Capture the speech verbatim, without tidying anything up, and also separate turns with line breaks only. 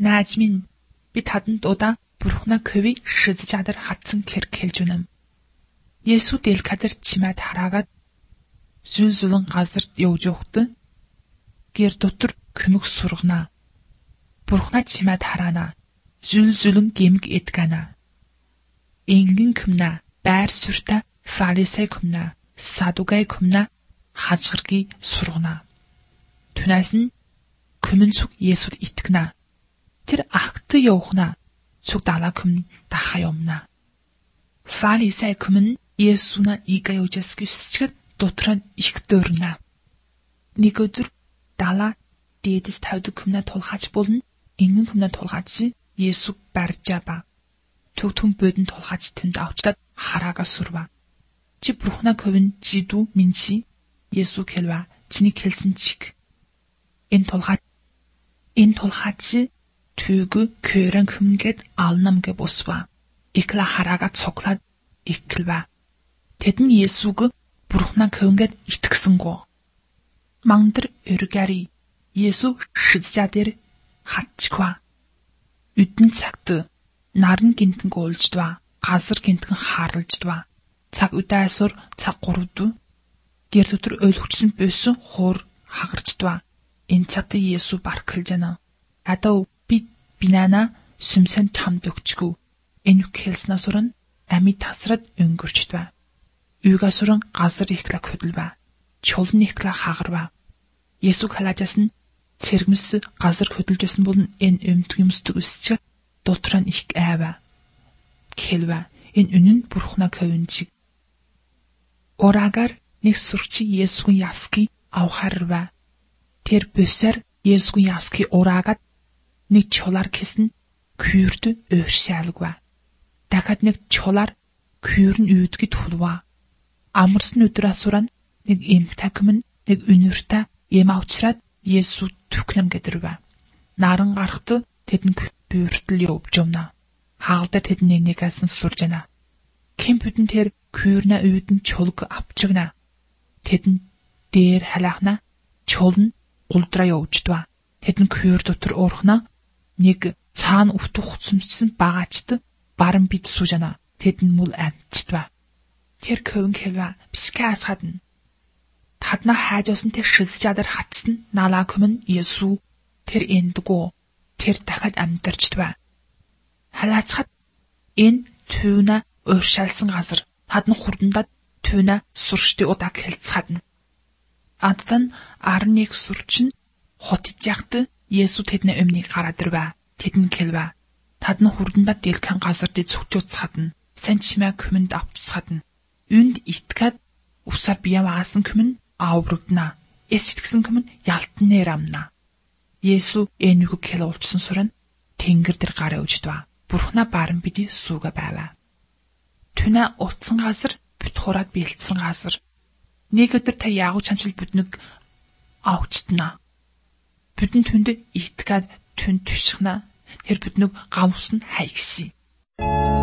Нааж минь, би таданд удаа Бурхнаа ковийг шидэж чадар хатсан хэрэг хэлж үнэм. Есүс дэлхадэр чимээд хараагаад зүйл зүлэн газарт явж явахдаа гэр дотор көмөг сургана. Бурхнаа чимээд хараана. Зүйл зүлэн гэмг эдгана. Энгин көмнө байр сүртэй фарисей көмнө садукей көмнө хажгарги сургана. Түнэс нь көмөн зүг Есүд итгэнэ. Тэр агт явахна. Зүг далаа көмн дахаа юмна. Фарисей көмн Есүна ига явжсаг өсчгэд дотроо нь их дөөрнө. Нэг өдөр далаа дээдэс тавьдаг көмнө тулгаач болно. Энгэн көмнө тулгаач Есүг барьжаба. Төг түн бодон тулгаач тэнд авчлаад хараага сурва. Чи Бурхнаа ковин жидүү минси Есүс хэлва. Чиний хэлсэн чиг. Энэ тулгаач энэ тулгаач түг көрэн көмгээд алнамгэ босва. Икла хараага цоглаад иклва. Тэдэн Есүг Бурхнаа ковингээд итгэсэнгөө. Мангдар өргөри Есүс шидзадэр хатчва. Үдэн цагт наран гинтэн гуулждва. Газар гинтэн харалждва. Цаг удаасур цаг гурвд гэр дотор ойлгчсан бөсөн хуур хагарчдва. Энэ цагт Есүс баркалжана. Адаа би бинана сүмсэн тамд өгчгүү. Энэ хэлснасурн ами тасрад өнгөрчдва. Үйгасурн газар ихла хөдөлва. Чулн ихла хагарва. Есүс халаажас нь цэрмэс газар хөдөлжсэн бол энэ өмт юмсдаг өсч дотроо нь их айва. Хэлва. Энэ үнэн Бурхнаа ковинчиг. Ораагаар нэг сурчи Есүсийн яски авхарва. Тэр бөсөр Есүсийн яски ораагаад нэг чулаар гэсэн кюрд өөршээлгва. Дахад нэг чулаар кюрн үүдгэд хулва. Амарсан өдрасуран нэг эмтакмэн нэг үнэртэ эм авчраад Есүс түкнэм гэдэрва. Наран гарахт тэдэн бюртл явж юмна. Хаалда тэдний нэгээс суржана. Кемпүдэн тэр кюрна үүдэн чулг авчигна. Тэдэн дээр халаахна чулн гулдраа явждва. Тэдэн кюр дотор уурхна нэг цаана өвтөх цүмчсэн багаачд баран бит сужана. Тэдэн мул амтчдва. Тэр ковин хэлва бискаас хадна. Тадна хайжсан тэр шилсжадар хатсан налаа көмн Есүс тэр эндгөө тэр дахад амьдарчдва. Халаацхад энэ түүна өөршээлсэн газар тадна хурдандад түүна сурчдыг удааг хэлцхадна. Адтан арныг сурчин хот ижягт Есүс тэдний өмнөг гараад ирвэ. Тэдэн хэлвэ. Тадна хурдандад дэлхэн газар дэд зүгтүүцхадна. Сан чимээ көмөнд авчсхадна. Үнд итгэд усаар бие маасан көмн ааврагдана. Эсэтгсэн көмн ялтан нэр амна. Есүс энүүг хэл уулчсан суран тэнгэр дээр гараа өждва. Бурхнаа баран бидний сүүгээ байва. Түнэ утсан газар бит хураад бэлдсэн газар. Нэг өдөр та яагуу чанчил бүднэг авчтана. Бүдэн түнд итгэд түн түшхна. Тэр бүднэг галуусн хайгси.